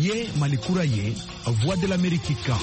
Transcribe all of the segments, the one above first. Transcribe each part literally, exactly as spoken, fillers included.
Ye Malikura ye, Voix de l'Amérique kan.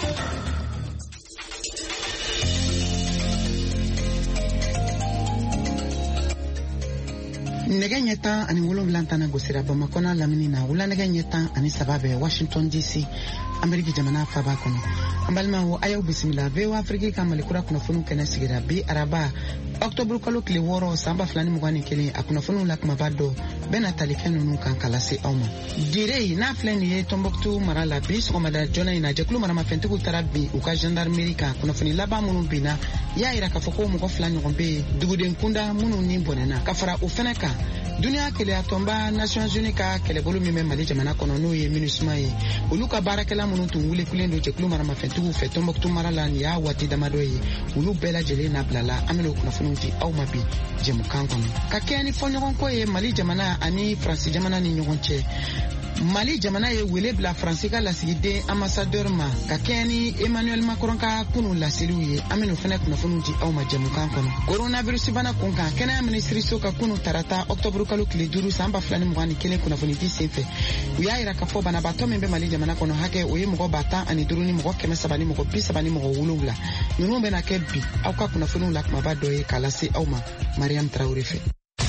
Nege ɲɛtan ani wolonwula tan na gosira Bamakɔ n'a lamini na wula nege ɲɛtan ani saba bɛ Washington D C Ameriki jamana faba kɔnɔ. An balimaw a y'aw bisimila V O A Afrique ka Malikura kunnafoniw kɛnɛ sigira bi araba Octobre kalo tile wɔɔrɔ san ba fila ni mugan ni kelen a kunnafoniw la kumaba dɔ bɛna tali fɛn ninnu kan ka lase aw ma. Dire n'a filɛ nin ye Tombouctou mara la bi sɔgɔmada joona in na jɛkulu maramafɛntigiw taara bin u ka gendarmerie kan kunnafoni laban minnu binna y'a yira k'a fɔ ko mɔgɔ fila ɲɔgɔn bɛ yen duguden kunda minnu ni bɔnɛna ka fara o fɛnɛ kan. Duniya kɛlɛya tɔnba Nations Unies ka kɛlɛbolo min bɛ Mali jamana kɔnɔ n'o ye MINUSMA ye olu ka baarakɛla minnu tun welekulen don jɛkulu maramafɛntigiw fɛ Tombouctou mara la nin y'a waati damadɔ ye olu bɛɛ lajɛlen nabilala an bɛna o kunnafoniw di aw ma bi jɛmukan kɔnɔ ka kɛ ni fɔɲɔgɔnko ye Mali jamana ani Faransi jamana ni ɲɔgɔn cɛ. Mali jamana ye wele bila Faransi ka lasigiden ambassadeur ma ka kɛ ni Emmanuel Macron ka kunu laseliw ye an bɛna o fɛnɛ kunnafoniw di aw ma jɛmukan kɔnɔ. Coronavirus bana kunkan kɛnɛya minisiriso ka kunu tarata Octobre kalo tile duuru san ba fila ni mugan ni kelen kunnafoni di senfɛ u y'a yira k'a fɔ banabaatɔ min bɛ Mali jamana kɔnɔ hakɛ o ye mɔgɔ ba tan ani duuru ni mɔgɔ kɛmɛ saba ni mɔgɔ bi saba ni mɔgɔ wolonwula ninnu bɛna kɛ bi aw ka kunnafoniw la kumaba dɔ ye k'a lase aw ma Mariam Traoré fɛ.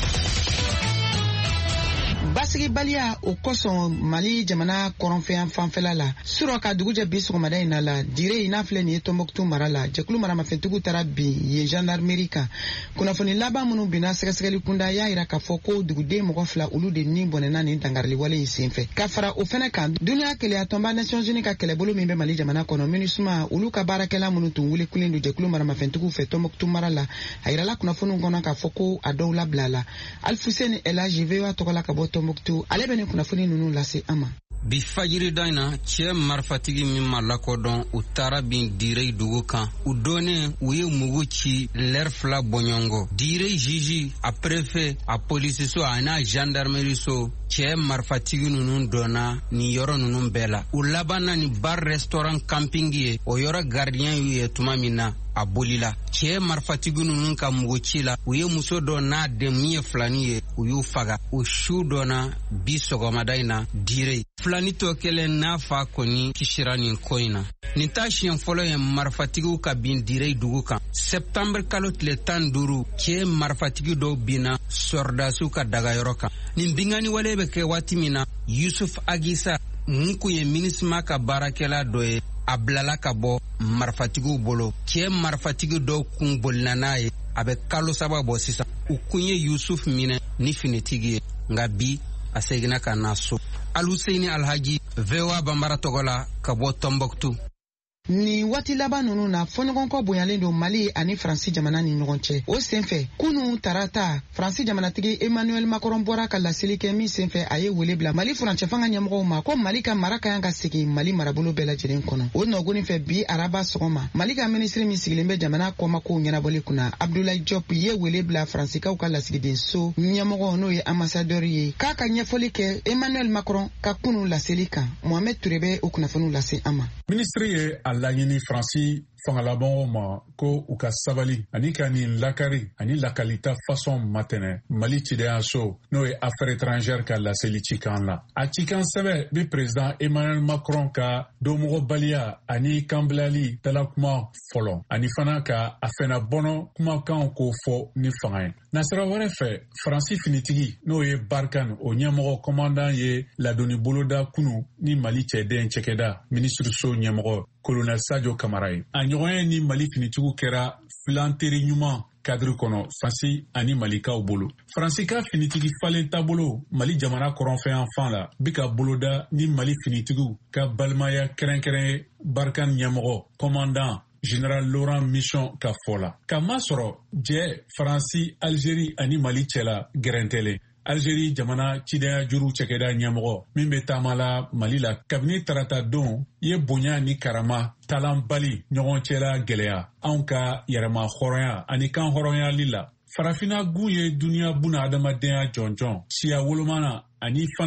Basigibaliya o kosɔn Mali jamana kɔrɔnfɛyan fanfɛla la surɔ ka dugujɛ bi sɔgɔmada in na la dire in n'a filɛ nin ye Tombouctou mara la jɛkulu maramafɛntigiw taara bin yen gendarmerie kan kunnafoni laban minnu binna sɛgɛsɛgɛli kunda y'a yira k'a fɔ ko duguden mɔgɔ fila olu de ni bɔnɛna nin dangarili wale in senfɛ ka fara o fɛnɛ kan duniya kɛlɛya tɔnba Nations Unies ka kɛlɛbolo min bɛ Mali jamana kɔnɔ MINUSMA olu ka baarakɛla minnu tun welekulen don jɛkulu maramafɛntigiw fɛ Tombouctou mara la a yirala kunnafoniw kɔnɔ k'a fɔ ko a dɔw labilala Alfuseni Elaji V O A tɔgɔla ka bɔ Tombouctou ale bɛ ne kunnafoni ninnu lase an ma. Bi fajiri da in na cɛ marifatigi min ma lakodɔn u taara bin Dire dugu kan u donnen u ye mugu ci lɛri fila bɔɲɔgɔnkɔ Dire juge a préfet a polisiso a n'a gendarmerie so cɛ marifatigi ninnu dɔnna nin yɔrɔ ninnu bɛɛ la u labanna ni bar restaurant camping ye o yɔrɔ gardien y'u ye tuma min na a bolila cɛ marifatigi ninnu ka mugu ci la u ye muso dɔ n'a den min ye filani ye u y'u faga o su dɔ na bi sɔgɔmada in na Dire filani tɔ kelen n'a fa kɔni kisira nin ko in na nin t'a siɲɛ fɔlɔ ye marifatigiw ka bin Dire dugu kan septembre kalo tile tan duuru cɛ marifatigi dɔw binna sɔrdasiw ka dagayɔrɔ kan nin bingani wale bɛ kɛ waati min na Yusuf Agisa mun kun ye MINUSMA ka baarakɛla dɔ ye a bilala ka bɔ marifatigiw bolo cɛ marifatigi dɔw kun bolila n'a ye a bɛ kalo saba bɔ sisan u kun ye Yusuf minɛ ni finitigi ye nka bi a seginna ka na so. Aluseini Alhaji V O A Bambara tɔgɔ la ka bɔ Tombouctou. Ni waati laban ninnu na fɔɲɔgɔnkɔ bonyalen don Mali ani Faransi jamana ni ɲɔgɔn cɛ o senfɛ kunu tarata Faransi jamanatigi Emmanuel Macron bɔra ka laseli kɛ min senfɛ a ye wele bila Mali furancɛ fanga ɲɛmɔgɔw ma ko Mali ka mara ka kan ka segin Mali marabolo bɛɛ lajɛlen kɔnɔ o nɔgɔnin fɛ bi araba sɔgɔma Mali ka minisiri min sigilen bɛ jamana kɔmakow ɲɛnabɔli kunna Abdoulaye Diop ye wele bila Faransikaw ka lasigiden so ɲɛmɔgɔ n'o ye ambassadeur ye k'a ka ɲɛfɔli kɛ Emmanuel Macron ka kunu laseli kan Mohamed Touré bɛ o kunnafoniw lase an ma. Ministre ye a laɲini Faransi fangalabɔnw ma ko u ka sabali ani ka nin lakari ani lakalita façon matɛnɛ Mali cideyaso n'o ye affaire étrangère ka laseli cikan la a cikan sɛbɛ bi président Emmanuel Macron ka domɔgɔbaliya ani kanbilali dalakuma fɔlɔ ani fana ka a fɛnɛ bɔnɔ kumakan ko fɔ ni fanga ye nasira wɛrɛ fɛ Faransi finitigi n'o ye Barkhane o ɲɛmɔgɔ commandant ye ladonni boloda kunu ni Mali cɛden cɛkɛda ministre so ɲɛmɔgɔ Colonel Sadio Kamara ye a ɲɔgɔnya ni Mali finitigiw kɛra filanteri ɲuman cadre kɔnɔ Faransi ani Malikaw bolo. Faransi ka finitigi falen taabolo Mali jamana kɔrɔnfɛyan fan la bi ka boloda ni Mali finitigiw ka balimaya kɛrɛnkɛrɛn Barkhane ɲɛmɔgɔ commandant Général Laurent Michon ka fɔ la. Ka masɔrɔ jɛ Faransi, Algérie ani Mali cɛla gɛrɛntɛlen. Algérie jamana cideya juru cɛkɛda ɲɛmɔgɔ min bɛ taama la Mali la kabini tarata don ye bonya ni karama talanbali ɲɔgɔn cɛla gɛlɛya anw ka yɛrɛma hɔrɔnya ani kan hɔrɔnyali la. Farafina gun ye duniya buna adamadenya jɔnjɔn siya wolomana ani fana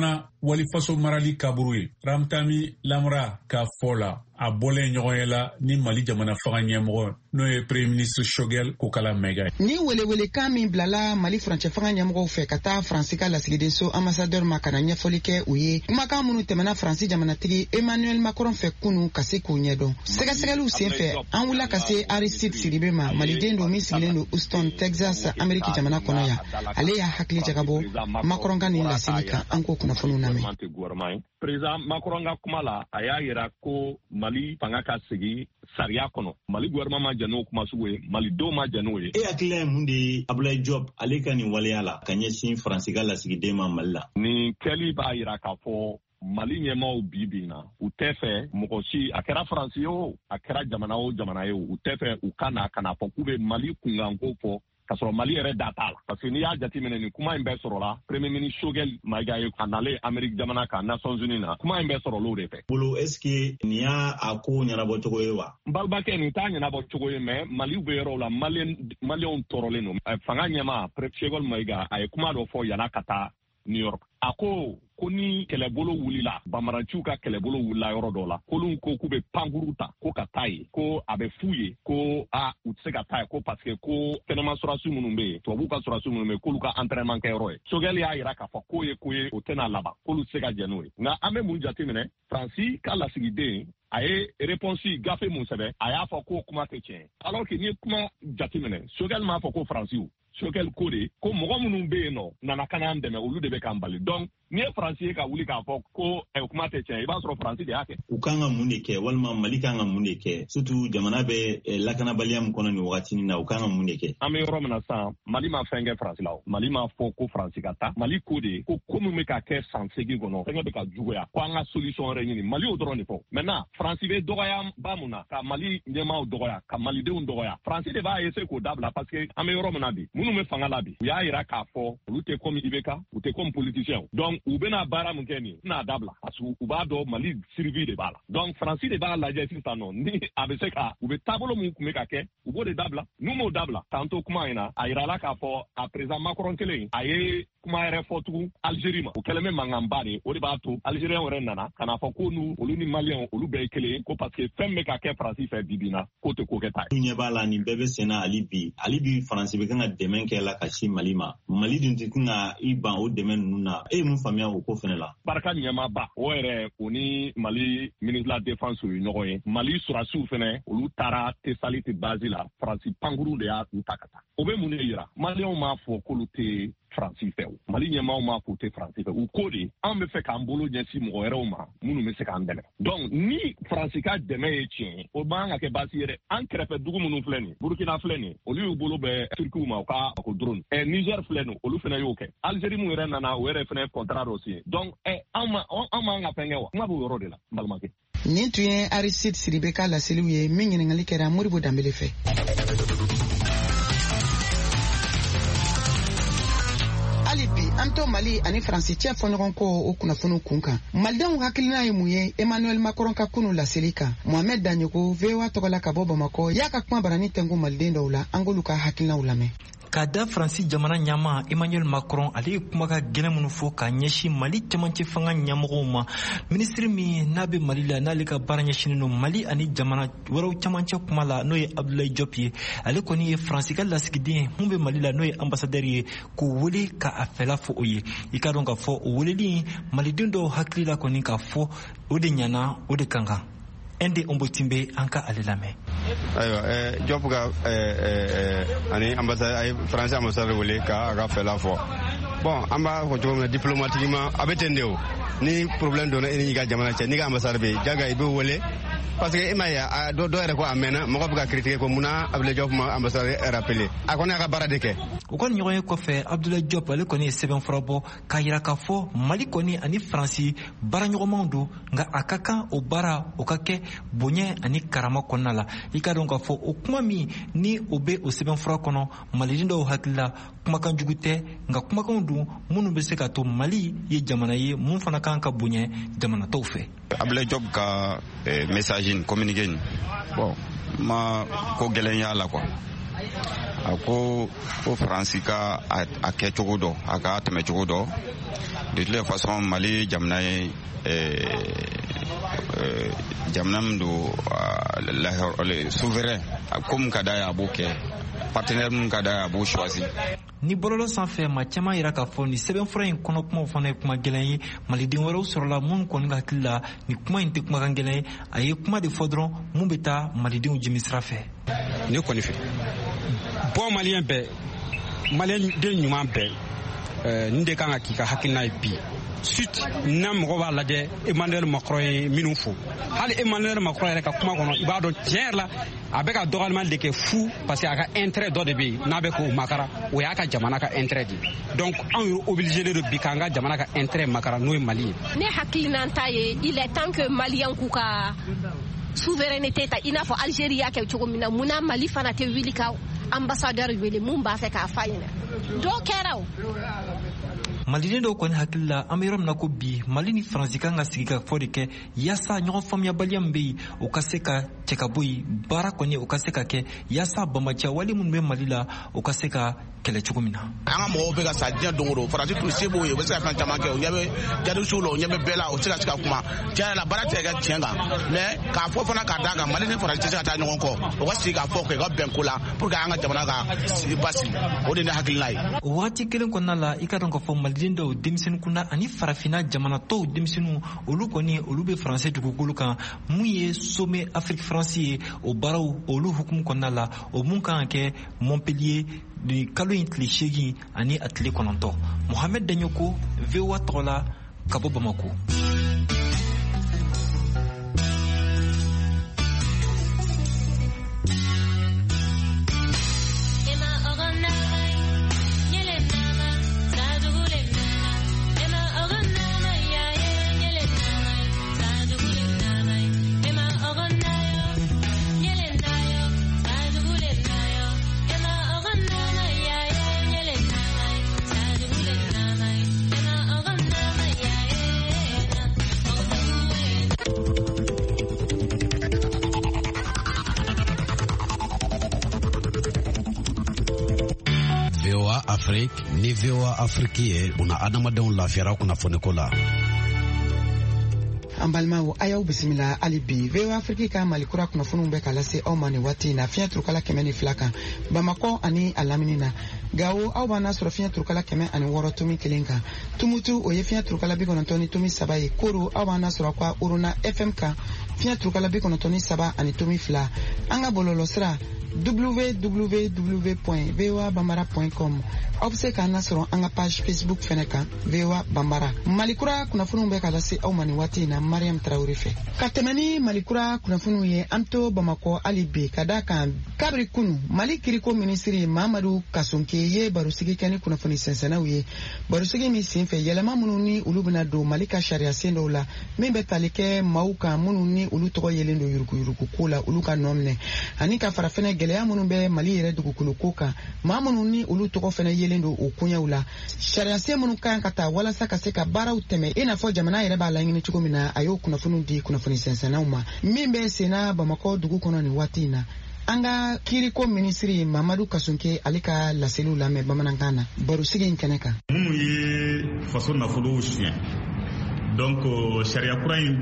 wali faso marali kaburu ye. Ramtami Lamra ka fɔ la a bɔlen ɲɔgɔn ye la ni Mali jamana fanga ɲɛmɔgɔ n'o ye Premier ministre Choguel Kokala Mega. Ni welewele kan min bilala Mali furancɛ fanga ɲɛmɔgɔw fɛ ka taa Faransi ka lasigiden so ambassadeur ma ka na ɲɛfɔli kɛ u ye. Kumakan minnu tɛmɛna Faransi jamanatigi Emmanuel Macron fɛ kunu ka se k'u ɲɛdɔn. Sɛgɛsɛgɛliw senfɛ an wulila ka se Aristide Sidibe ma, maliden don min sigilen don Houston, Texas, Ameriki jamana kɔnɔ yan. Ale y'a hakili jagabɔ Macron ka nin laseli kan an k'o kunnafoniw lamɛn. Président Macron ka kuma la a y'a yira ko Mali fanga ka sigi sariya kɔnɔ. Mali gouvernement ma jɛn n'o kuma sugu ye, Mali denw ma jɛn n'o ye. E hakili ye mun de ye Abdoulaye Diop ale ka nin waleya la ka ɲɛsin Faransi ka lasigiden ma Mali la? Nin kɛli b'a yira k'a fɔ Mali ɲɛmaaw bi bi na u tɛ fɛ mɔgɔ si a kɛra Faransi ye o a kɛra jamana o jamana ye o u tɛ fɛ u ka na ka na fɔ k'u bɛ Mali kunkanko fɔ ka sɔrɔ Mali yɛrɛ da t'a la parce que n'i y'a jateminɛ nin kuma in bɛɛ sɔrɔla Premier ministre Choguel Maiga ye a nalen Amérique jamana kan Nations Unies na kuma in bɛɛ sɔrɔla o de fɛ. Bolo est-ce que nin y'a a ko ɲɛnabɔ cogo ye wa? N balibakɛ nin t'a ɲɛnabɔ cogo ye mais Maliw bɛ yɔrɔw la Maliyɛnw tɔɔrɔlen don. Fanga ɲɛmaa Choguel Maiga a ye kuma dɔ fɔ yan'a ka taa New York. A ko ko ni kɛlɛbolo wulila Bamaranciw ka kɛlɛbolo wulila yɔrɔ dɔ la k'olu ko k'u bɛ pankuru ta ko ka taa ye ko a bɛ f'u ye ko a u tɛ se ka taa ye ko parce que ko kɛnɛma sɔrɔdasi minnu bɛ yen tubabuw ka sɔrɔdasi minnu bɛ yen k'olu ka entraînement kɛ yɔrɔ ye. Choguel y'a yira k'a fɔ k'o ye ko ye o tɛna laban k'olu tɛ se ka jɛn n'o ye. Nka an bɛ mun jateminɛ Faransi ka lasigiden a ye réponse gafe mun sɛbɛn a y'a fɔ k'o kuma tɛ tiɲɛ alors que n'i ye kuma jateminɛ Choguel m'a fɔ ko Faransiw Choguel ko de ko mɔgɔ minnu bɛ yen nɔ nana ka n'an dɛmɛ olu de bɛ k'an bali donc n'i ye Faransi ye ka wuli k'a fɔ ko ɛ kuma tɛ tiɲɛ i b'a sɔrɔ Faransi de y'a kɛ. U kan ka mun de kɛ walima Mali kan ka mun de kɛ surtout jamana bɛ lakanabaliya min kɔnɔ nin wagati na u kan ka mun de kɛ. An bɛ yɔrɔ min na sisan Mali ma fɛn kɛ Faransi la o Mali ma fɔ ko Faransi ka taa Mali ko de ko ko min bɛ ka kɛ san segin kɔnɔ fɛngɛ bɛ ka juguya ko an ka solution wɛrɛ ɲini Mali y'o dɔrɔn de fɔ maintenant Faransi bɛ dɔgɔya ba mun na ka Mali ɲɛmaaw dɔgɔya ka Malidenw dɔgɔya Faransi de b'a essayer k'o dabila parce que an bɛ yɔrɔ min na bi minnu bɛ fanga la bi u y'a yira k'a fɔ olu tɛ comme I B K u tɛ comme politicien donc u bɛna baara mun kɛ nin n'a dabila parce que u b'a dɔn Mali survie de b'a la donc Faransi de b'a lajɛ sisan nɔ ni a bɛ se ka u bɛ taabolo mun tun bɛ ka kɛ u b'o de dabila n'u m'o dabila tantôt kuma in na a yirala k'a fɔ a président Macron kelen a ye kuma yɛrɛ fɔ tugun Algérie ma o kɛlen bɛ mankanba de o de b'a to Algérien wɛrɛ nana ka n'a fɔ ko n'u olu ni Maliyɛnw olu bɛɛ ye kelen ko parce que fɛn bɛ ka kɛ Faransi fɛ bi bi na k'o tɛ ko kɛ ta ye. Ɲɛ b'a la nin bɛɛ bɛ sen na hali bi hali bi Faransi bɛ kan ka dɛmɛ kɛ la ka si Mali ma Mali dun tɛ kan ka i ban o dɛmɛ ninnu na e ye mun faamuya o ko fɛnɛ la. Barika ɲɛmaaba o yɛrɛ o ni Mali ministre de la défense o ye ɲɔgɔn ye Mali sɔrɔdasiw fɛnɛ olu taara Tesali tɛ base la Faransi pankuru de y'a u ta ka taa o bɛ mun de yira Maliyɛnw m'a fɔ k'olu tɛ Faransi fɛ o Mali ɲɛmaaw m'a fɔ u tɛ Faransi fɛ u ko de an bɛ fɛ k'an bolo ɲɛsin mɔgɔ wɛrɛw ma minnu bɛ se k'an dɛmɛ donc ni Faransi ka dɛmɛ ye tiɲɛ ye o man ka kɛ baasi ye dɛ an kɛrɛfɛ dugu minnu filɛ nin Burkina filɛ nin olu y'u bolo bɛ Turkiw ma u ka ko drone ɛ Niger filɛ nin olu fɛnɛ y'o kɛ Algérie mun yɛrɛ nana o yɛrɛ fɛnɛ contrat dɔ signé donc ɛ an ma an man ka fɛn kɛ wa kuma b'o yɔrɔ de la n balimakɛ. Nin tun ye Aristide Sidibe ka laseliw ye min ɲininkali kɛra Moribo Danbele fɛ. An to Mali ani Faransi cɛ fɔ ɲɔgɔn kɔ o kunnafoniw kun kan Malidenw hakilina ye mun ye Emmanuel Macron ka kunu laseli kan Mohamed Danyogo V O A tɔgɔla ka bɔ Bamakɔ y'a ka kuma barani tɛngu Maliden dɔw la an k'olu ka hakilinaw lamɛn. K'a da Faransi jamana ɲama Emmanuel Macron ale ye kuma ka gɛlɛn minnu fɔ ka ɲɛsin Mali cɛmancɛ fanga ɲɛmɔgɔw ma ministre min n'a bɛ Mali la n'ale ka baara ɲɛsinnen don Mali ani jamana wɛrɛw cɛmancɛ kuma la n'o ye Abdoulaye Diop ye ale kɔni ye Faransi ka lasigiden mun bɛ Mali la n'o ye ambassadeur ye k'o wele ka a fɛla fɔ o ye i ka dɔn k'a fɔ o weleli Maliden dɔw hakili la kɔni k'a fɔ o de ɲana o de kan kan Ende Ombotimbe an ka ale lamɛn. Ayiwa ɛɛ Diop ka ɛɛ ani ambassadeur ay Faransi ambassadeur wele ka a ka fɛla fɔ bon an b'a fɔ cogo min na diplomatiquement a bɛ ten de o ni problème donna e ni ka jamana cɛ ni ka ambassadeur bɛ yen jaga i bɛ wele parce que e ma ye a dɔ dɔ yɛrɛ ko a mɛnna mɔgɔ bɛ ka critiquer ko munna Abdoulaye Diop ma ambassadeur rappelé a kɔni y'a ka baara de kɛ. O kɔni ɲɔgɔn ye kɔfɛ Abdoulaye Diop ale kɔni ye sɛbɛnfura bɔ k'a yira k'a fɔ Mali kɔni ani Faransi baaraɲɔgɔnmanw don nka a ka kan o baara o ka kɛ bonya ani karama kɔnɔna la i ka dɔn k'a fɔ o kuma min ni o bɛ o sɛbɛnfura kɔnɔ Maliden dɔw hakili la kumakan jugu tɛ nka kumakanw don minnu bɛ se ka to Mali ye jamana ye mun fana kan ka bonya jamana tɔw fɛ. Abdoulaye Diop ka message in communiqué in bon ma ko gɛlɛn y'a la quoi a ko ko faransi ka a kɛ cogo dɔ a ka tɛmɛ cogo dɔ de toute façon Mali jamana ye jamana min don souverain comme ka da a b'o kɛ partenaire min ka da a b'o choisir. Ni bɔlɔlɔ sanfɛ maa caman yira k'a fɔ ni sɛbɛnfura in kɔnɔ kumaw fana ye kuma gɛlɛn ye maliden wɛrɛw sɔrɔla minnu kɔni ka hakili la ni kuma in tɛ kumakan gɛlɛn ye a ye kuma de fɔ dɔrɔn mun bɛ taa malidenw jimi sira fɛ. Ne kɔni fɛ bɔn maliyɛn bɛɛ maliyɛnden ɲuman bɛɛ nin de kan ka k'i ka hakilina ye bi suite n'a mɔgɔ b'a lajɛ Emmanuel Macron ye minnu fo hali Emmanuel Macron yɛrɛ ka kuma kɔnɔ i b'a dɔn tiɲɛ yɛrɛ la a bɛ ka dɔgɔyalima de kɛ fu parce que a ka intérêt dɔ de bɛ yen n'a bɛ k'o makara o y'a ka jamana ka intérêt de donc anw ye obligé de bi k'an ka jamana ka intérêt makara n'o ye Mali ye. Ne hakilina ta ye il est temps que Maliyɛn k'u ka souveraineté ta i n'a fɔ Algérie y'a kɛ cogo min na mun na Mali fana tɛ wuli ka ambassadeur wele mun b'a fɛ k'a f'a ɲɛna dɔ kɛra o. maliden dɔw kɔni hakili la an bɛ yɔrɔ min na ko bi Mali ni Faransi kan ka sigi ka fɔ de kɛ yaasa ɲɔgɔn faamuyabaliya min bɛ yen o ka se ka cɛ ka bɔ yen baara kɔni o ka se ka kɛ yaasa bamaciya wale minnu bɛ Mali la o ka se ka kɛlɛ cogo min na. An ka mɔgɔw bɛ ka sa diɲɛ don o don Faransi tun se b'o ye o bɛ se ka fɛn caman kɛ o ɲɛ bɛ jadisiw la o ɲɛ bɛ bɛɛ la o tɛ se ka se ka kuma tiɲɛ yɛrɛ la baara tɛ kɛ tiɲɛ kan mais k'a fɔ fana k'a d'a kan Mali ni Faransi tɛ se ka taa ɲɔgɔn kɔ o ka sigi k'a fɔ kɛ ka bɛn ko la pour que an ka jamana ka basigi o de ye ne hakilina ye. O waati kelen kɔnɔna la i ka dɔn k'a fɔ maliden dɔw denmisɛnnin kunda ani farafinna jamana tɔw denmisɛnninw olu kɔni olu bɛ Faransi dugukolo kan mun ye sommet Afrique Faransi ye o baaraw olu hukumu kɔnɔna la o mun kan ka kɛ Montpellier ni kalo in tile seegin ani a tile kɔnɔntɔn. Mohamed Danyoko V O A tɔgɔ la ka bɔ Bamako. ni V O A Afrique ye una adamadenw lafiyara kunnafoni ko la. An balimaw a y'aw bisimila hali bi V O A Afrique ka malikura kunnafoniw bɛ ka lase aw ma ni waati na fiɲɛ turukala kɛmɛ ni fila kan Bamakɔ ani a lamini na Gawo aw b'an sɔrɔ fiɲɛ turukala kɛmɛ ani wɔɔrɔ tomi kelen kan Tumutu o ye fiɲɛ turukala bi kɔnɔntɔn ni tomi saba ye Koro aw b'an sɔrɔ kwa Uruna F M kan fiɲɛ turukala bi kɔnɔntɔn ni saba ani tomi fila an ka bɔlɔlɔsira w w w point v o a bambara point com aw bɛ se k'an sɔrɔ an ka page Facebook fɛnɛ kan V O A Bambara. Malikura kunnafoniw bɛ ka lase aw ma ni waati in na Mariam Traoré fɛ. Ka tɛmɛ ni Malikura kunnafoniw ye an to Bamakɔ hali bi ka da kan kabiri kunu Mali kiriko minisiri Mamadu Kasonke ye barosigi kɛ ni kunnafoni sɛnsɛnnaw ye. Barosigi min senfɛ yɛlɛma minnu ni olu bɛna don Mali ka sariya sen dɔw la min bɛ tali kɛ maaw kan minnu ni olu tɔgɔ yelen don yuruguyurugu ko la olu ka nɔ minɛ ani ka fara fɛnɛ gɛlɛya minnu bɛ Mali yɛrɛ dugukolo ko kan maa minnu ni olu tɔgɔ fɛnɛ yelen don o koɲɛw la sariya sen minnu kan ka taa walasa ka se ka baaraw tɛmɛ i n'a fɔ jamana yɛrɛ b'a laɲini cogo min na a y'o kunnafoniw di kunnafoni sɛnsɛnnaw ma min bɛ senna Bamakɔ dugu kɔnɔ ni waati in na an ka kiriko minisiri Mamadu Kasonke ale ka laseliw lamɛn bamanankan na barosigi in kɛnɛ kan. Minnu ye faso nafolow siɲɛ donc sariya kura in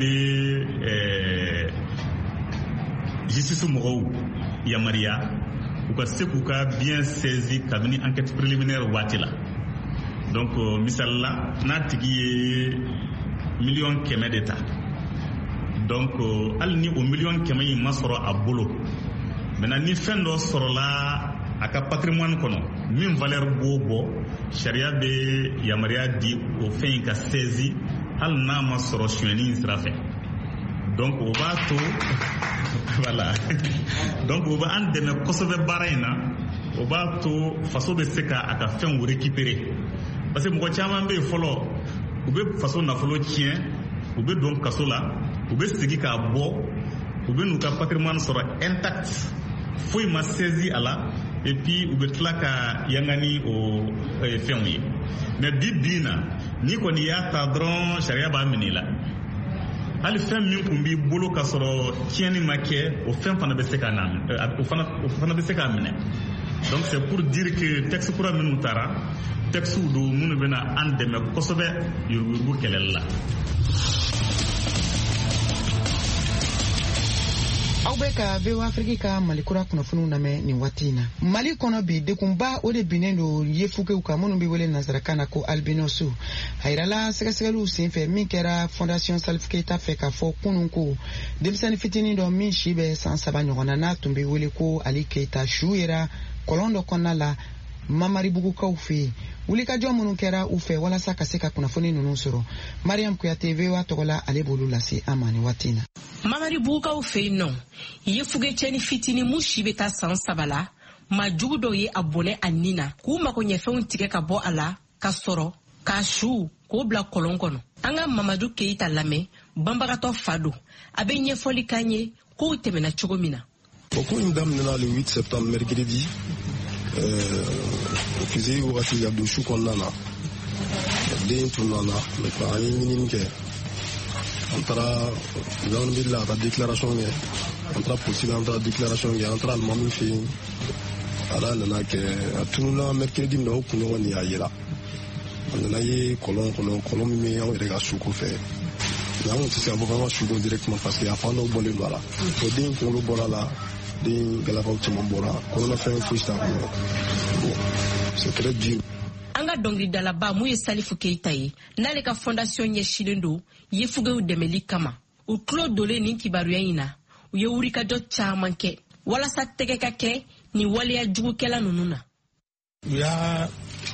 bɛ justice mɔgɔw yamariya u ka se k'u ka bien saisi kabini enquête préliminaire waati la donc misali la n'a tigi ye miliyɔn kɛmɛ de ta donc hali ni o miliyɔn kɛmɛ in ma sɔrɔ a bolo maintenant ni fɛn dɔ sɔrɔla a ka patrimoine kɔnɔ min valeur b'o bɔ sariya bɛ yamariya di o fɛn in ka saisi hali n'a ma sɔrɔ suɲɛni in sira fɛ donc o b'a to voilà donc o b'an dɛmɛ kosɛbɛ baara in na o b'a to faso bɛ se ka a ka fɛnw récupérer parce que mɔgɔ caman bɛ yen fɔlɔ u bɛ faso nafolo tiɲɛ u bɛ don kaso la u bɛ sigi k'a bɔ u bɛ n'u ka patrimoine sɔrɔ intact foyi ma saisi a la et puis u bɛ tila ka yangani o fɛnw ye mais bi bi na n'i kɔni y'a ta dɔrɔn sariya b'a minɛ i la hali fɛn min kun b'i bolo ka sɔrɔ tiɲɛni ma kɛ o fɛn fana bɛ se ka na o fana o fana bɛ se k'a minɛ donc c'est pour dire que texte kura minnu taara texte do minnu bɛna an dɛmɛ kosɛbɛ yuruguyurugu kɛlɛli la. aw bɛ ka V O A Afrique ka malikura kunnafoniw lamɛn nin waati in na. Mali kɔnɔ bi dekunba o de binnen don yefugew kan minnu bɛ wele nanzarakan na ko albinosu. A yirala sɛgɛsɛgɛliw senfɛ min kɛra fondation Salif Keita fɛ k'a fɔ kunun ko denmisɛnnin fitinin dɔ min si bɛ san saba ɲɔgɔn na n'a tun bɛ wele ko Ali Keita su yera kɔlɔn dɔ kɔnɔna la Mamaribugukaw fɛ yen. Wulikajɔ minnu kɛra u fɛ walasa ka se ka kunnafoni ninnu sɔrɔ. Mariam Kuyate V O A tɔgɔla ale b'olu lase an ma nin waati in na. Mamaribugukaw fɛ yen nɔ yefugecɛni fitinin mun si bɛ taa san saba la maa jugu dɔw ye a bɔnɛ a nin na k'u mago ɲɛfɛnw tigɛ ka bɔ a la ka sɔrɔ k'a su k'o bila kɔlɔn kɔnɔ. An ka Mamadu Keita lamɛn banbagatɔ fa don a bɛ ɲɛfɔli k'an ye k'o tɛmɛna cogo min na. O ko in daminɛna le huit septembre mercredi officier wagati ka don su kɔnɔna na den tununa na maintenant an ye ɲinini kɛ an taara gendarmerie la ka taa déclaration kɛ an taara polisi la an taara déclaration kɛ an taara alimami fɛ yen ala nana kɛ a tununa mercredi min na o kunɲɔgɔn nin y'a yira a nana ye kɔlɔn kɔnɔ kɔlɔn min bɛ anw yɛrɛ ka su kɔfɛ mais an tun tɛ se ka fɔ k'an ka su dɔn directement parce que a fan dɔw bɔlen don a la o den kunkolo bɔra a la den galakaw caman bɔra kɔnɔnafɛn foyi t'a kɔnɔ bon c'est très dur. An ka dɔnkilidalaba mun ye Salifu Keita ye n'ale ka fondation ɲɛsinnen don yefugew dɛmɛli kama u tulo dolen nin kibaruya in na u ye wulikajɔ caman kɛ walasa tɛgɛ ka kɛ nin waleya jugukɛla ninnu na. U y'a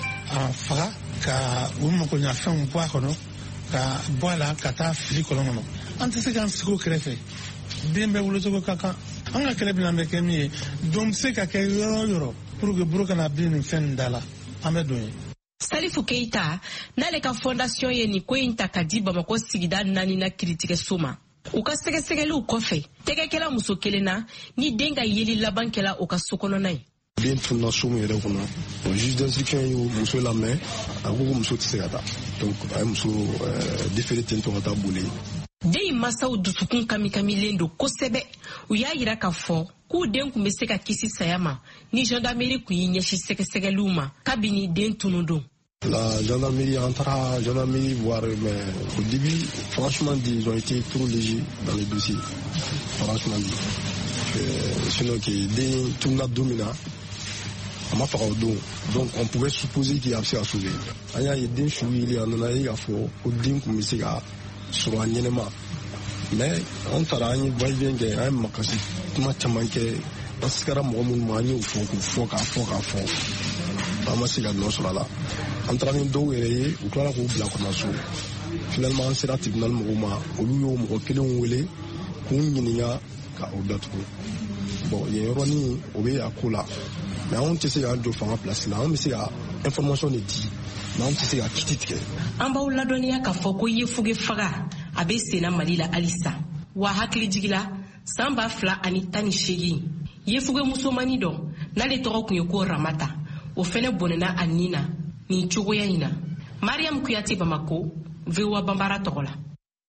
faga ka u magoɲafɛnw bɔ a kɔnɔ ka bɔ a la ka taa fili kɔlɔn kɔnɔ. An tɛ se k'an sigi o kɛrɛfɛ den bɛɛ wolocogo ka kan an ka kɛlɛ bɛna kɛ min ye don bɛ se ka kɛ yɔrɔ o yɔrɔ pour que buru kana bin nin fɛn nin da la an bɛ don ye. Salifu Keita n'ale ka fondation ye nin ko in ta ka di Bamako sigida naani na kiritigɛso ma. U ka sɛgɛsɛgɛliw kɔfɛ tɛgɛkɛla muso kelen na ni den ka yeli laban kɛla o ka so kɔnɔna ye. Den tunna so min yɛrɛ kɔnɔ o juge d'instruction ye muso lamɛn a ko ko muso tɛ se ka taa donc a ye muso déféré ten tɔ ka taa boli. Den in masaw dusukun kamikamilen don kosɛbɛ u y'a yira k'a fɔ k'u den kun bɛ se ka kisi saya ma ni gendarmerie kun y'i ɲɛsin sɛgɛsɛgɛliw ma kabini den tunu don. La gendarmerie entra, gendarmerie voir, mais au début, franchement dit, ils ont été trop légers dans les dossiers. Franchement dit. Euh, sinon, que tout le monde domina, on m'a fait au dos. Donc, on pouvait supposer qu'il y a assez à sauver. Il y a des choses, il y a des choses, au din comme ici, sur un élément. Mais, on t'a rien, voyez bien qu'il y a un macassi, tout le monde qui parce que là, moi, moi, il faut qu'il faut qu'il faut qu'il faut. On se gade sur la entraînement d'eau et ou clair au blanc comme ça finalement c'est la tribunal moma au lieu au mo kele on wele ko nyinya ka o datu bon il y a roni o be akola mais on te se ando fa place là on me se information ne dit mais on te se kititike an baw ladɔnniya k'a fɔ ko yefuge faga a bɛ senna Mali la halisa wa hakili jigila san ba fila ani tan ni seegin yefuge musomani dɔ n'ale tɔgɔ kun ye ko Ramata o fɛnɛ bɔnɛna a nin na nin cogoya in na. Mariam Kuyate Bamako V O A Bambara tɔgɔ la.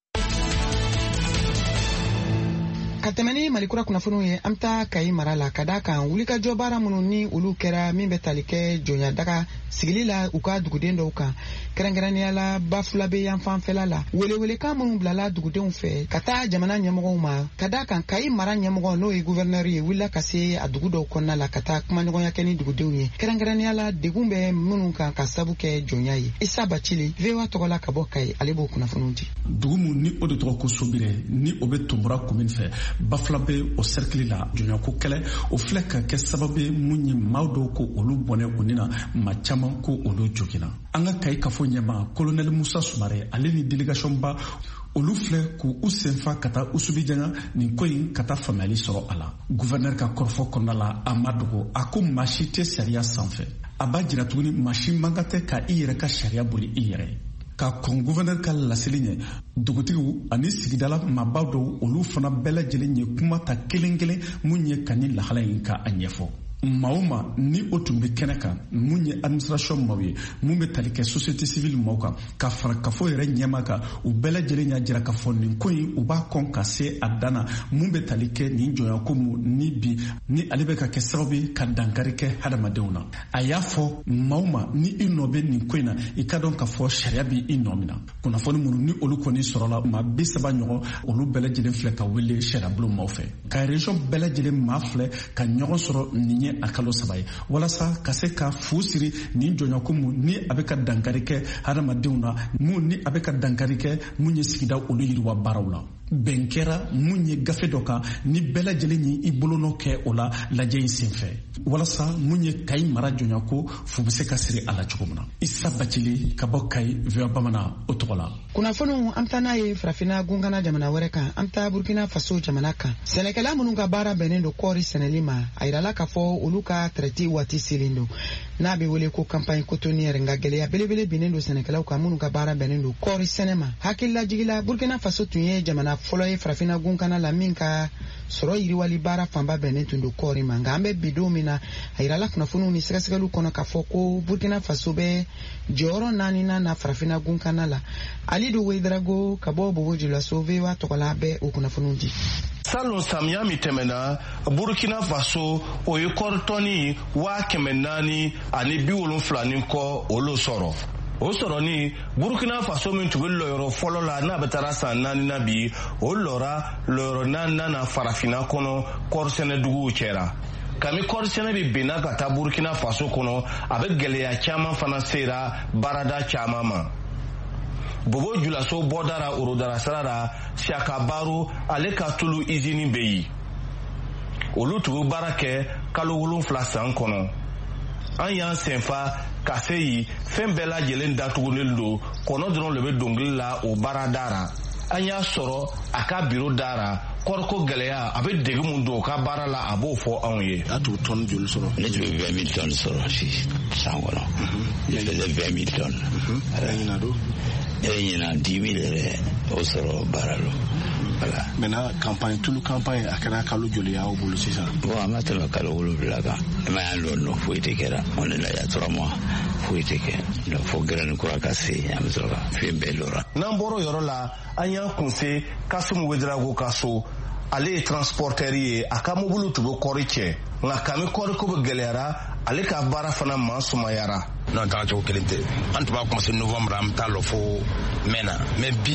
Ka tɛmɛ ni malikura kunnafoniw ye an ta Kayi mara la ka da kan wulikajɔ baara minnu ni olu kɛra min bɛ tali kɛ jɔnya daga sigili la u ka duguden dɔw kan kɛrɛnkɛrɛnnenya la Bafula bɛ yan fanfɛla la welewelekan minnu bilala dugudenw fɛ ka taa jamana ɲɛmɔgɔw ma ka da kan Kayi mara ɲɛmɔgɔ n'o ye gouverneur ye wulila ka se a dugu dɔw kɔnɔna la ka taa kumaɲɔgɔnya kɛ ni dugudenw ye kɛrɛnkɛrɛnnenya la degun bɛ minnu kan ka sabu kɛ jɔnya ye Isa Bacili V O A tɔgɔ la ka bɔ Kayi ale b'o kunnafoniw di. Dugu mun ni o de tɔgɔ ko Sobire ni o bɛ Tombora commune fɛ Bafula bɛ o cercle la jɔnyako kɛlɛ o filɛ ka kɛ sababu ye mun ye maa dɔw ko olu bɔnɛ o ni na maa caman ko olu jogina an ka Kayi kafo ɲɛma colonel Musa Sumare ale ni délégation ba olu filɛ k'u u senfa ka taa Usubijanga nin ko in ka taa faamuyali sɔrɔ a la gouverneur ka kɔrɔfɔ kɔnɔna la a ma dogo a ko maa si tɛ sariya sanfɛ a b'a jira tuguni maa si man kan tɛ ka i yɛrɛ ka sariya boli i yɛrɛ ye ka kɔn gouverneur ka laseli ɲɛ dugutigiw ani sigidala maabaw dɔw olu fana bɛɛ lajɛlen ye kuma ta kelen kelen mun ye ka ni lahala in ka a ɲɛfɔ maa o maa ni o tun bɛ kɛnɛ kan mun ye administration maaw ye mun bɛ tali kɛ société civile maaw kan ka fara kafo yɛrɛ ɲɛma kan u bɛɛ lajɛlen y'a jira k'a fɔ nin ko in u b'a kɔn ka se a dan na mun bɛ tali kɛ nin jɔnyako mu ni bi ni ale bɛ ka kɛ sababu ye ka dankari kɛ hadamadenw na. A y'a fɔ maa o maa ni i nɔ bɛ nin ko in na i ka dɔn k'a fɔ sariya bɛ i nɔ min na. Kunnafoni minnu ni olu kɔni sɔrɔla maa bi saba ɲɔgɔn olu bɛɛ lajɛlen filɛ ka wele sariyabulon maaw fɛ ka région bɛɛ lajɛlen maa filɛ ka ɲɔgɔn sɔrɔ nin ye a kalo saba ye walasa ka se ka fu siri nin jɔnyako mu ni a bɛ ka dankari kɛ hadamadenw na mun ni a bɛ ka dankari kɛ mun ye sigida olu yiriwa baaraw la. Bɛn kɛra mun ye gafe dɔ kan ni bɛɛ lajɛlen ye i bolonɔ kɛ o la lajɛ in senfɛ walasa mun ye Kayi mara jɔnyako fu bɛ se ka siri a la cogo min na. Isa Bacili ka bɔ Kayi V O A Bamanan o tɔgɔ la. Kunnafoniw an bɛ taa n'a ye farafinna gunkana jamana wɛrɛ kan an bɛ taa Burkina Faso jamana kan. Sɛnɛkɛla minnu ka baara bɛnnen don kɔɔri sɛnɛli ma a yirala k'a fɔ olu ka traité waati selen don n'a bɛ wele ko campagne cotonnière nka gɛlɛya belebele binnen don sɛnɛkɛlaw kan minnu ka baara bɛnnen don kɔɔri sɛnɛ ma. Hakililajigila Burkina Faso tun ye jamana fɔlɔ ye farafinna gunkana la min ka sɔrɔ yiriwali baara fanba bɛnnen tun don kɔɔri ma nka an bɛ bi don min na a yirala kunnafoniw ni sɛgɛsɛgɛliw kɔnɔ k'a fɔ ko Burkina Faso bɛ jɔyɔrɔ naaninan na farafinna gunkana la. Alidu Wedrago ka bɔ Bobo Julaso V O A tɔgɔla bɛ o kunnafoniw di. Salon samiya min tɛmɛna Burkina Faso o ye kɔɔri tɔni waa kɛmɛ naani ani bi wolonfila ni kɔ olu sɔrɔ. O sɔrɔ ni Burkina Faso min tun bɛ lɔyɔrɔ fɔlɔ la n'a bɛ taara san naani na bi o lɔra lɔyɔrɔ naaninan na farafinna kɔnɔ kɔɔrisɛnɛduguw cɛra. Kami kɔɔrisɛnɛ bɛ benna ka taa Burkina Faso kɔnɔ a bɛ gɛlɛya caman fana sera baarada caman ma. Bobo Julaso bɔdara Orodara sara la Siakabaru ale ka tulu izini bɛ yen. Olu tun bɛ baara kɛ kalo wolonfila san kɔnɔ. An y'an senfa ka se yen fɛn bɛɛ lajɛlen datugulen don kɔnɔ dɔrɔn de bɛ dɔnkili la o baara dara. An y'a sɔrɔ a ka biro dara kɔriko gɛlɛya a bɛ dege mun don o ka baara la a b'o fɔ anw ye. A tun tɔni joli sɔrɔ? Ne tun bɛ vingt mille tonnes sɔrɔ si san kɔnɔ. Ne faisais vingt mille tonnes. Ala ɲina don? E ɲina dix mille yɛrɛ o sɔrɔ baara la. Voilà. Maintenant campagne tulu campagne a kɛra kalo joli y'aw bolo sisan? Bon a ma tɛmɛ kalo wolonwula kan. E ma y'an lɔ nɔ foyi tɛ kɛra. On est là il y a trois mois. Foyi tɛ kɛ. Donc fo gɛrɛni kura ka se an bɛ sɔrɔ ka fɛn bɛɛ lɔra. N'an bɔra yɔrɔ la an y'an kun se Kasimu Wedrago ka so. Ale ye transporteur ye a ka mobili tun bɛ kɔɔri cɛ nka kami kɔɔri ko bɛ gɛlɛyara ale ka baara fana man sumayara. N'an taga cogo kelen tɛ an tun b'a commencer novembre an bɛ taa lɔ fo mai na mais bi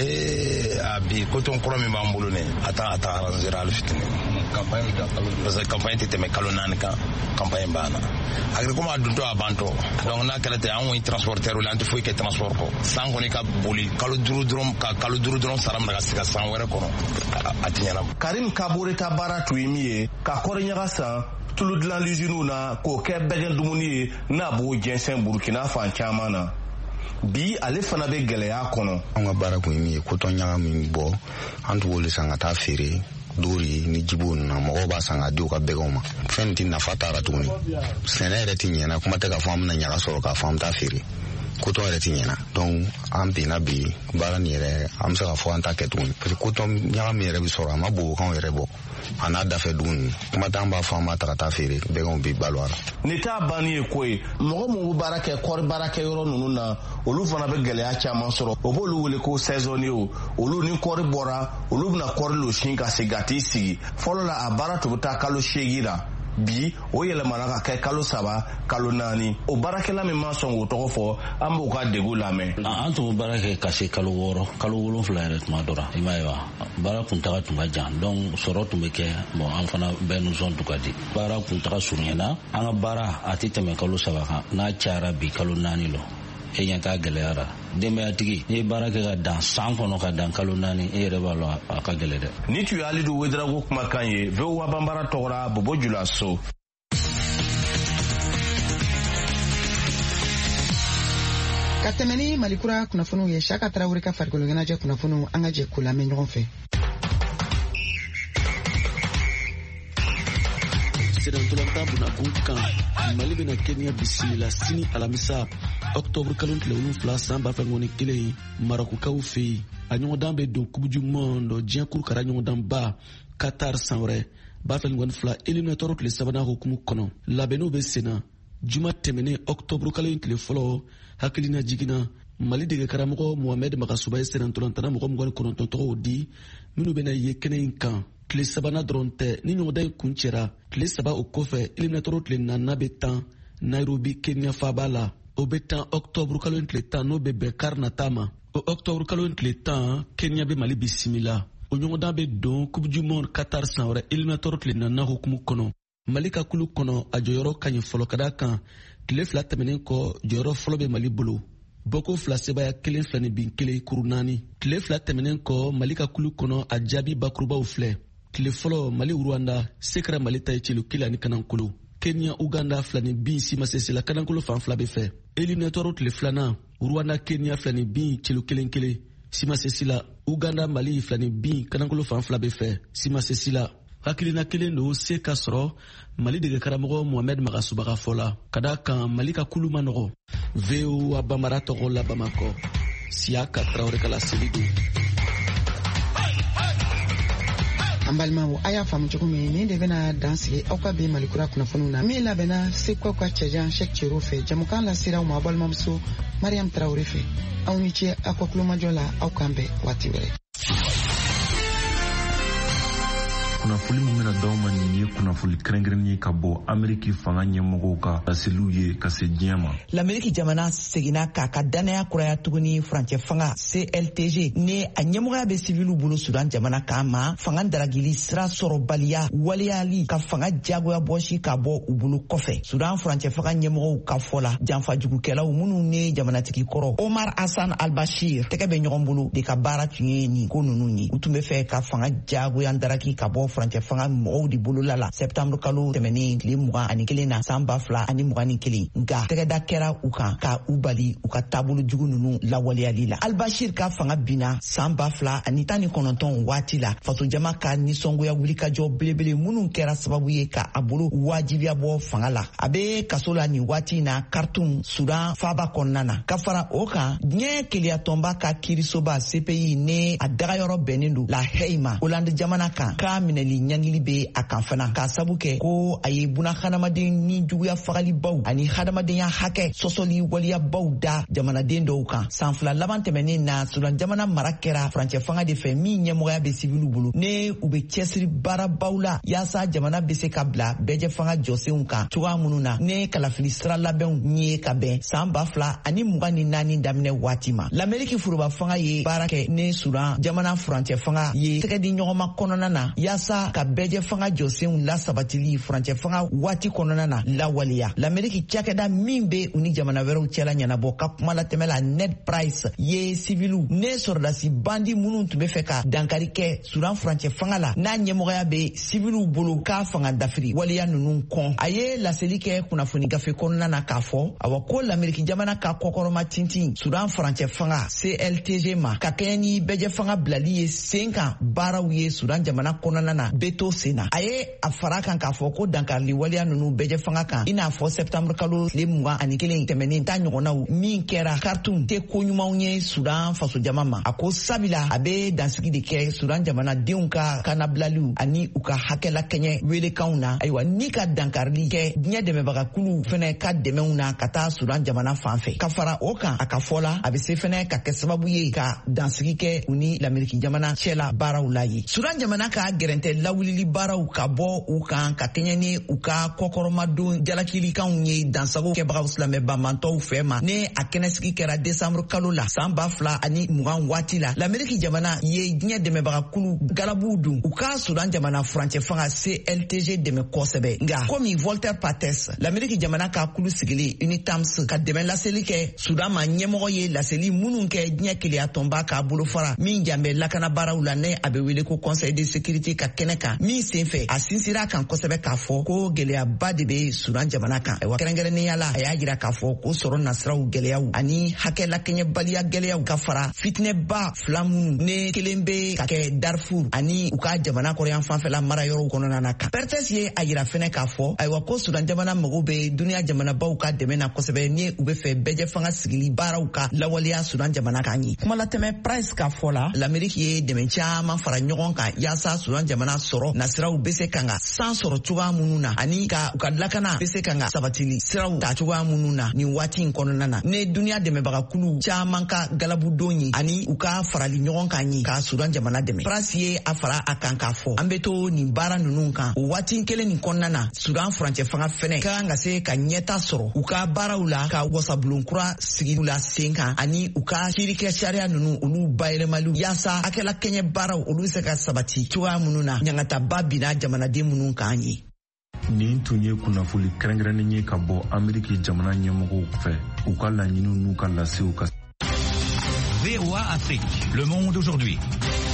ee a bi coton kura min b'an bolo ne a taa a taa arranger hali fitinin campagne bɛ kalo parce que campagne tɛ tɛmɛ kalo naani kan campagne banna agricole a duntɔ a bantɔ donc n'a kɛra ten an kɔni transporteur la an tɛ foyi kɛ transport kɔ san kɔni ka boli kalo duuru dɔrɔn ka kalo duuru dɔrɔn sara minɛ ka se ka san wɛrɛ kɔnɔ a tɛ ɲɛnabɔ. Karim Kabore ka baara tun ye min ye ka kɔɔri ɲaga san tulu dilan usines na k'o kɛ bɛgɛ dumuni ye n'a b'o jɛnsɛn Burkina fan caman na. Bi ale fana bɛ gɛlɛya kɔnɔ. An ka baara kun ye min ye coton ɲaga min bɔ an tun b'olu san ka taa feere dori ni jibo ninnu na mɔgɔw b'a san ka di u ka bɛgɛw ma fɛn tɛ nafa t'a la tuguni sɛnɛ yɛrɛ tɛ ɲɛna kuma tɛ k'a fɔ an bɛna ɲaga sɔrɔ k'a fɔ an bɛ taa feere coton yɛrɛ tɛ ɲɛna donc an binna bi baara nin yɛrɛ an bɛ se k'a fɔ an t'a kɛ tuguni parce que coton ɲaga min yɛrɛ bɛ sɔrɔ a ma bon k'anw yɛrɛ bɔ a n'a dafɛ dugu ninnu kuma tɛ an b'a fɔ an b'a ta ka taa feere bɛgɛw bɛ balo a la. Nin t'a banni ye ko ye mɔgɔ minnu bɛ baara kɛ kɔɔri baarakɛ yɔrɔ ninnu na olu fana bɛ gɛlɛya caman sɔrɔ o b'olu wele ko saisonniers olu ni kɔɔri bɔra olu bɛna kɔɔri losin ka segin ka t'i sigi fɔlɔ la a baara tun bɛ taa kalo seegin la bi o yɛlɛmana ka kɛ kalo saba kalo naani o baarakɛla min ma sɔn k'o tɔgɔ fɔ an b'o ka degun lamɛn. An tun bɛ baara kɛ ka se kalo wɔɔrɔ kalo wolonfila yɛrɛ tuma dɔ la i m'a ye wa baara kuntaga tun ka jan donc sɔrɔ tun bɛ kɛ bon an fana bɛɛ nisɔn tun ka di baara kuntaga surunyana an ka baara a tɛ tɛmɛ kalo saba kan n'a cayara bi kalo naani lɔ e ɲɛ t'a gɛlɛyara denbayatigi n'i ye baara kɛ ka dan san kɔnɔ ka dan kalo naani e yɛrɛ b'a lɔ a ka gɛlɛ dɛ. Ni tun ye Alidu Wedrago kumakan ye V O A Banbara tɔgɔra Bobo Julaso. Ka tɛmɛ ni Malikura kunnafoniw ye Saka Tarawele ka farikolo ɲɛnajɛ kunnafoniw an ka jɛ k'u lamɛn ɲɔgɔn fɛ. Sedantolanta bunakun kan Mali bɛna Kenya bisimila sini alamisa octobre kalo tile wolonwula san ba fila ni kelen Marokukaw fɛ yen a ɲɔgɔndan bɛ don Coupe du Monde diɲɛ kurukara ɲɔgɔndanba Qatar san wɛrɛ b'a fila ni wani fila eliminatoire tile sabanan hukumu kɔnɔ labɛnniw bɛ senna juma tɛmɛnen octobre kalo in tile fɔlɔ hakilina jiginna mali dege karamɔgɔ mohamed magasuba ye sɛnɛ ntolantana mɔgɔ mugan ni kɔnɔntɔn tɔgɔw di minnu bɛna ye kɛnɛ in kan tile sabanan dɔrɔn tɛ ni ɲɔgɔndan in kun cɛra tile saba o kɔfɛ eliminatoire tile naaninan bɛ tan nairobi kenya faaba la o bɛ tan octobre kalo in tile tan n'o bɛ bɛn kari nata ma o octobre kalo in tile tan kenya bɛ mali bisimila o ɲɔgɔndan bɛ don coupe du monde qatar san wɛrɛ eliminatoire tile naaninan hukumu kɔnɔ mali ka kulu kɔnɔ a jɔyɔrɔ ka ɲi fɔlɔ ka da kan tile fila tɛmɛnen kɔ jɔyɔrɔ fɔlɔ bɛ mali bolo bɔko fila sebaya kelen fila ni bin kelen kuru naani tile fila tɛmɛnen kɔ mali ka kulu kɔnɔ a jaabi bakurubaw filɛ tile fɔlɔ mali rwanda se kɛra mali ta ye celu kelen ani kanankolo kenya uganda fila ni bin simasesela kanankolo fan fila bɛ fɛ eliminatoire tile filanan rwanda kenya fila ni bin celu kelen kelen simasesila uganda mali fila ni bin kanankolo fan fila bɛ fɛ simasesila hakilina kelen do se ka sɔrɔ mali dege karamɔgɔ mohamed magasuba ka fɔ la ka da kan mali ka kulu ma nɔgɔ v o a bamara tɔgɔ la bamakɔ siya ka tarawele kala seli do an balimaw a y'a faamu cogo min nin de bɛna dan sigi aw ka bi malikura kunnafoniw na min labɛnna sekukaw ka cɛjan sɛk cero fɛ jamukan lasiraw ma balimamuso mariam tarawele fɛ aw ni ce aw ka kulomajɔ la aw kan bɛn waati wɛrɛ. kunnafoni min bɛna d'aw ma nin ye kunnafoni kɛrɛnkɛrɛnnen ye ka bɔ ameriki fanga ɲɛmɔgɔw ka laseliw ye ka se diɲɛ ma. l'Ameriki jamana seginna k'a ka danaya kuraya tuguni furancɛ fanga C L T G ni a ɲɛmɔgɔya bɛ sivilu bolo Sudan jamana kan ma fanga daragili sira sɔrɔbaliya waleyali ka fanga jagoya bɔsi ka bɔ u bolo kɔfɛ. Sudan furancɛ fanga ɲɛmɔgɔw ka fɔ la janfajugukɛlaw minnu ni jamanatigi kɔrɔ Omar Hassan al-Bashir tɛgɛ bɛ ɲɔgɔn bolo de ka baara tun ye nin ko ninnu ye. U tun bɛ fɛ ka fanga jagoya daraki ka bɔ furancɛ fanga mɔgɔw de bolo la la septembre kalo tɛmɛnen tile mugan ani kelen na san ba fila ani mugan ni kelen nka tɛgɛda kɛra u kan ka u bali u ka taabolo jugu ninnu lawaleyali la. Al-Bashir ka fanga binna san ba fila ani tan ni kɔnɔntɔn waati la fasojama ka nisɔngoya wulikajɔ belebele minnu kɛra sababu ye ka a bolo wajibiya bɔ fanga la. A bɛ kaso la nin waati na Khartoum Sudan faaba kɔnɔna na ka fara o kan diɲɛ keleyatɔnba ka kiirisoba C P I ni a dagayɔrɔ bɛnnen don La Haye ma Hollande jamana kan k'a minɛli ɲangili bɛ a kan fana k'a sabu kɛ ko a ye buna hadamaden ni juguya fagalibaw ani hadamadenya hakɛ sɔsɔli waliyabaw da jamanaden dɔw kan. San fila laban tɛmɛnen na Sudan jamana mara kɛra furancɛ fanga de fɛ min ɲɛmɔgɔya bɛ sivilu bolo ne u bɛ cɛsiri baarabaw la yaasa jamana bɛ se ka bila bɛɛjɛ fanga jɔsenw kan cogoya minnu na ne kalafili sira labɛnw ye ka bɛn san ba fila ani mugan ni naani daminɛ waati ma. l'Ameriki furuba fanga ye baara kɛ ne Sudan jamana furancɛ fanga ye tɛgɛ di ɲɔgɔnma kɔnɔna na yaasa ka bɛɛjɛ fanga jɔsenw la sabatili furancɛ fanga waati kɔnɔna na lawaleya. l'Ameriki cakɛda min bɛ u ni jamana wɛrɛw cɛla ɲɛnabɔ ka kuma latɛmɛ la Ned Price ye sivilu ne sɔrɔdasi bandi minnu tun bɛ fɛ ka dankari kɛ Sudan furancɛ fanga la n'a ɲɛmɔgɔya bɛ sivilu bolo k'a fanga dafiri waleya ninnu kɔn. A ye laseli kɛ kunnafoni gafe kɔnɔna na k'a fɔ awa ko l'Ameriki jamana ka kɔkɔrɔma tintin Sudan furancɛ fanga C L T G ma ka kɛɲɛ ni bɛɛjɛ fanga bilali ye sen kan baaraw ye Sudan jamana kɔnɔna na bɛ to sen na. A ye a fara kan k'a fɔ ko dankarili waleya ninnu bɛɛjɛ fanga kan i n'a fɔ septembre kalo tile mugan ani kelen tɛmɛnen ta ɲɔgɔnnaw min kɛra Khartoum tɛ ko ɲumanw ye Sudan fasojama ma. A ko sabila a bɛ dansigi de kɛ Sudan jamanadenw ka kanabilaliw ani u ka hakɛla kɛɲɛ welekanw na. Ayiwa ni ka dankarili kɛ diɲɛ dɛmɛbagakulu fɛnɛ ka dɛmɛw na ka taa Sudan jamana fan fɛ. Ka fara o kan a ka fɔ la a bɛ se fɛnɛ ka kɛ sababu ye ka dansigi kɛ u ni l'Ameriki jamana cɛla baaraw la ye. Sudan jamana ka gɛrɛntɛ lawulili baaraw ka bɔ u kan ka kɛɲɛ ni u ka kɔkɔrɔmadon jalakilikanw ye dansago kɛbagaw silamɛbamantɔw fɛ ma ne a kɛnɛsigi kɛra desanburu kalo la san ba fila ani mugan waati la. l'Ameriki jamana ye diɲɛ dɛmɛbagakulu galabuw dun u ka Sudan jamana furancɛ fanga C L T G dɛmɛ kosɛbɛ nka komi Voltaire Pates l'Ameriki jamana ka kulu sigili Unitams ka dɛmɛ laseli kɛ Sudan ma ɲɛmɔgɔ ye laseli minnu kɛ diɲɛ keleyatɔnba k'a bolofara min janbɛ lakana baaraw la ne a bɛ wele ko Conseil de sécurité ka kɛnɛ kan min senfɛ a sinsira kan kosɛbɛ k'a fɔ ko gɛlɛyaba de bɛ Sudan jamana kan. Ayiwa kɛrɛnkɛrɛnnenya la a y'a jira k'a fɔ ko sɔrɔ nasiraw gɛlɛyaw ani hakɛ lakɛɲɛbaliya gɛlɛyaw ka fara fitinɛba fila minnu ne kelen bɛ ka kɛ Darfur ani u ka jamana kɔrɔyan fanfɛla mara yɔrɔw kɔnɔna na kan. Pertes ye a jira fɛnɛ k'a fɔ ayiwa ko Sudan jamana mago bɛ duniya jamanabaw ka dɛmɛ na kosɛbɛ ni u bɛ fɛ bɛɛjɛ fanga sigili baaraw ka lawaleya Sudan jamana kan ye. Kuma latɛmɛ Price ka fɔ la l'Ameriki ye dɛmɛ caman fara ɲɔgɔn kan yaasa Sudan jamana jamana sɔrɔ nasiraw be se kan ka san sɔrɔ cogoya minnu na ani ka u ka lakana be se kan ka sabatili siraw ta cogoya minnu na nin waati in kɔnɔna na ne duniya dɛmɛbagakulu caaman ka galabudon ye ani u ka farali ɲɔgɔn kan ye ka sudan jamana dɛmɛ prince ye a fara a kan k'a fɔ an be to nin baara ninnu kan o waati kelen nin kɔnɔna na sudan furancɛ fanga fɛnɛ ka kan ka se ka ɲɛta sɔrɔ u ka baaraw la ka wasabulon kura sigi la sen kan ani u ka kiirikɛ sariya ninnu olu bayɛlɛmaliw yaasa akɛla kɛɲɛ baaraw olu se ka sabati cogoya minnu na ɲagataba binna jamanaden minnu kan ye. nin tun ye kunnafoli kɛrɛnkɛrɛnnen ye ka bɔ ameriki jamana ɲɛmɔgɔw fɛ u ka laɲiniw n'u ka lasew ka. V O A Afrique, le monde aujourd'hui.